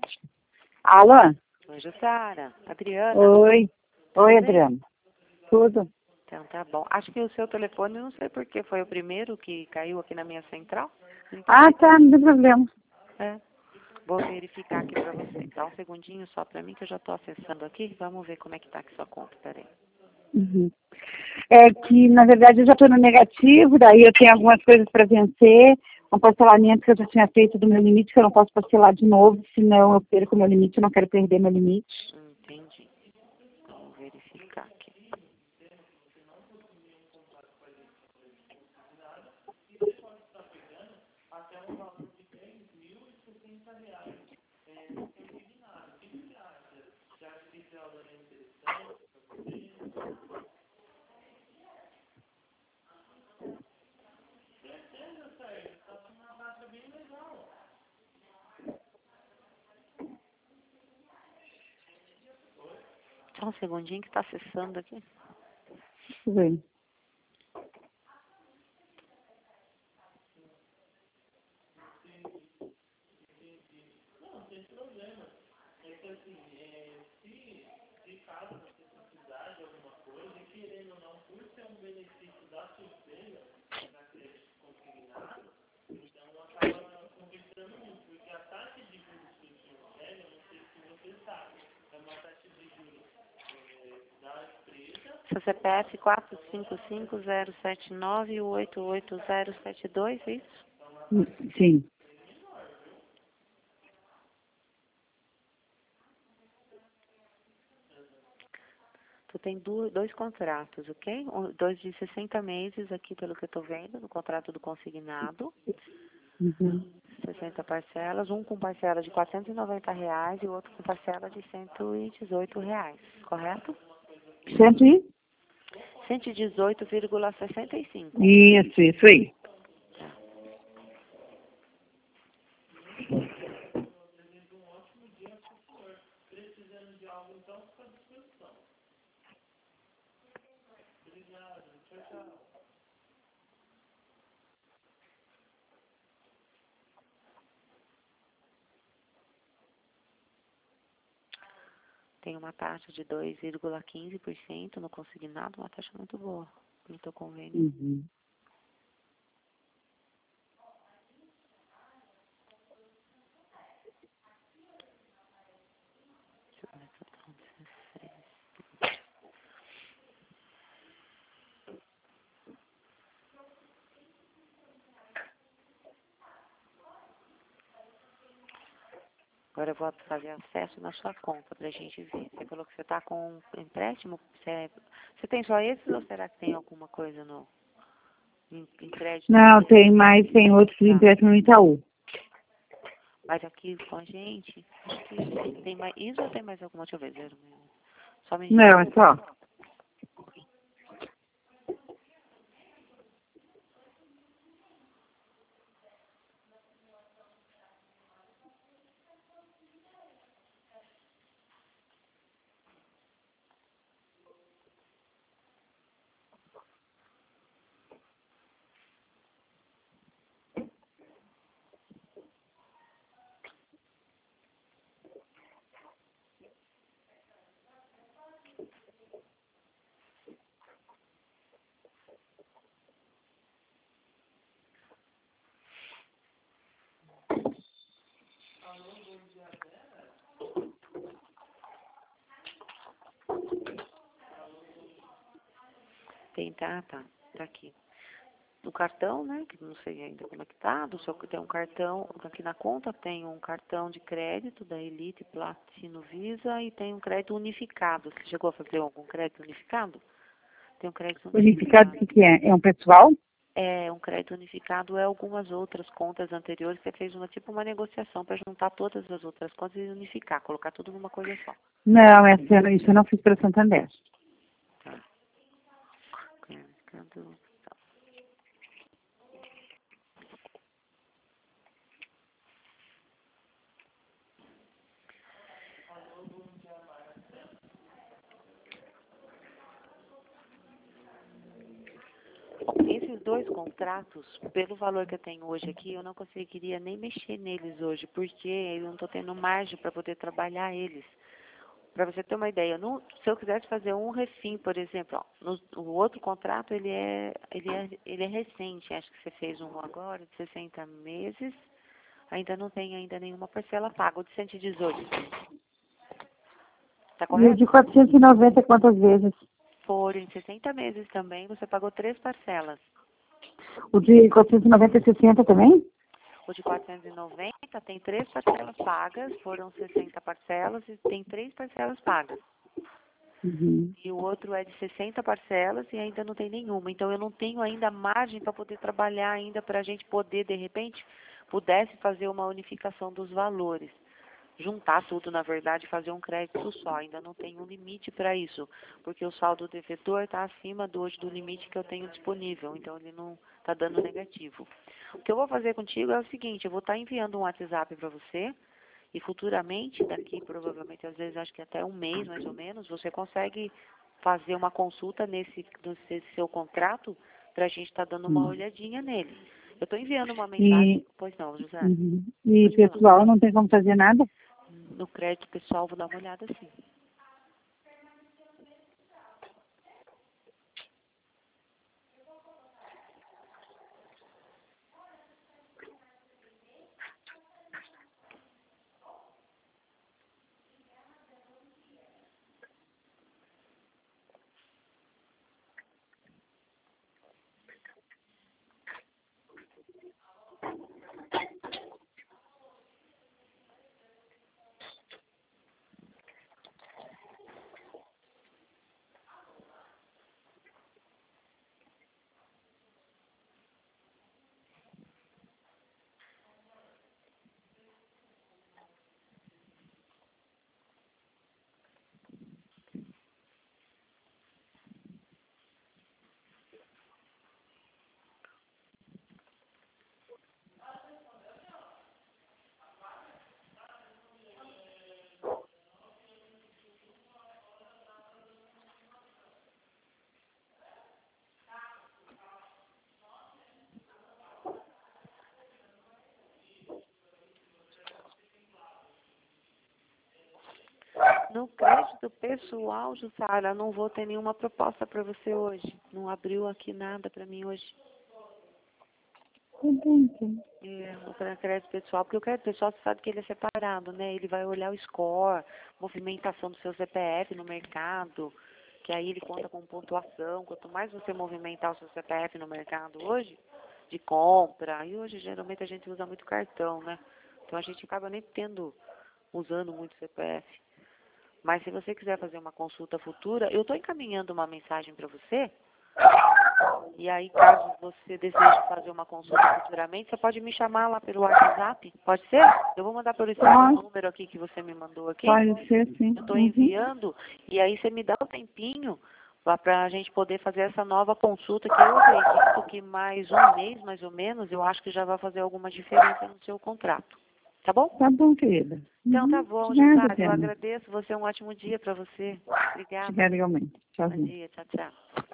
Alô? Oi, Jussara. Adriana. Oi. Tudo Oi, bem? Adriana. Tudo? Então tá bom. Acho que o seu telefone, não sei por que, foi o primeiro que caiu aqui na minha central. Então, Ah, tá, não tem problema. é. Vou verificar aqui pra você. Dá um segundinho só pra mim que eu já tô acessando aqui. Vamos ver como é que tá aqui sua conta. Peraí. Uhum. É que, na verdade, eu já estou no negativo, daí eu tenho algumas coisas para vencer, um parcelamento que eu já tinha feito do meu limite, que eu não posso parcelar de novo, senão eu perco meu limite, eu não quero perder meu limite. Entendi. Vamos verificar aqui. Só um segundinho que tá acessando aqui. Tudo bem. Seu CPF 455-079-88072, isso? Sim. Tu tem dois contratos, ok? Dois de 60 meses aqui, pelo que eu tô vendo, no contrato do consignado. Uhum. 60 parcelas, um com parcela de R$ 490 e o outro com parcela de R$ 118, correto? Cento e? 118,65. Isso aí. Tem uma taxa de 2,15% no consignado, uma taxa muito boa no teu convênio. Uhum. Deixa eu ver se eu tô com 16. Agora eu vou fazer acesso na sua conta pra gente ver. Você falou que você tá com um empréstimo? Você tem só esses ou será que tem alguma coisa em crédito? Não, tem mais, tem outros Tá. empréstimos no Itaú. Mas aqui com a gente, acho que tem mais. Isso ou tem mais alguma? Deixa eu ver. Só um minutinho. Não, é só. Tem, tá aqui. Do cartão, né? Que não sei ainda como é que tá. Do seu, tem um cartão, aqui na conta tem um cartão de crédito da Elite Platino Visa e tem um crédito unificado. Você chegou a fazer algum crédito unificado? Tem um crédito Unificado, unificado. o que é? É um pessoal? É, um crédito unificado é algumas outras contas anteriores. Você fez tipo uma negociação para juntar todas as outras contas e unificar, colocar tudo numa coisa só. Não, isso eu não fiz para Santander. Tá. Unificado. Esses 2 contratos, pelo valor que eu tenho hoje aqui, eu não conseguiria nem mexer neles hoje, porque eu não estou tendo margem para poder trabalhar eles. Para você ter uma ideia, se eu quisesse fazer um refim, por exemplo, ó, o outro contrato, ele é recente, acho que você fez um agora, de 60 meses, ainda não tem ainda nenhuma parcela paga, o de 118. Está E o correto? de 490 quantas vezes? Foram em 60 meses também, você pagou 3 parcelas. O de 490 é 60 também? O de 490 tem 3 parcelas pagas, foram 60 parcelas e tem 3 parcelas pagas. Uhum. E o outro é de 60 parcelas e ainda não tem nenhuma. Então eu não tenho ainda margem para poder trabalhar ainda para a gente poder, de repente, pudesse fazer uma unificação dos valores. Juntar tudo, na verdade, fazer um crédito só. Ainda não tenho um limite para isso, porque o saldo devedor está acima hoje do limite que eu tenho disponível, então ele não está dando negativo. O que eu vou fazer contigo é o seguinte, eu vou estar enviando um WhatsApp para você e futuramente, daqui provavelmente, às vezes acho que até um mês mais ou menos, você consegue fazer uma consulta nesse seu contrato para a gente estar dando uma Uhum. olhadinha nele. Eu estou enviando uma mensagem, E, pois não, José, uhum. E pode falar. pessoal, não tem como fazer nada? No crédito pessoal, vou dar uma olhada sim. No crédito pessoal, Jussara, não vou ter nenhuma proposta para você hoje. Não abriu aqui nada para mim hoje. Entendi. No crédito pessoal, porque o crédito pessoal, você sabe que ele é separado, né? Ele vai olhar o score, movimentação do seu CPF no mercado, que aí ele conta com pontuação. Quanto mais você movimentar o seu CPF no mercado hoje, de compra, e hoje geralmente a gente usa muito cartão, né? Então a gente acaba nem usando muito CPF. Mas se você quiser fazer uma consulta futura, eu estou encaminhando uma mensagem para você. E aí, caso você deseje fazer uma consulta futuramente, você pode me chamar lá pelo WhatsApp. Pode ser? Eu vou mandar por esse número aqui que você me mandou aqui. Pode ser, sim. Eu estou Uhum. enviando. E aí você me dá um tempinho para a gente poder fazer essa nova consulta, que eu acredito que mais um mês, mais ou menos, eu acho que já vai fazer alguma diferença no seu contrato. Tá bom? Tá bom, querida. Então tá Uhum. bom, Nada, Jussara, eu Diana. agradeço. Você um ótimo dia para você. Obrigada. Obrigada igualmente. Bom Tchauzinho. dia, tchau, tchau.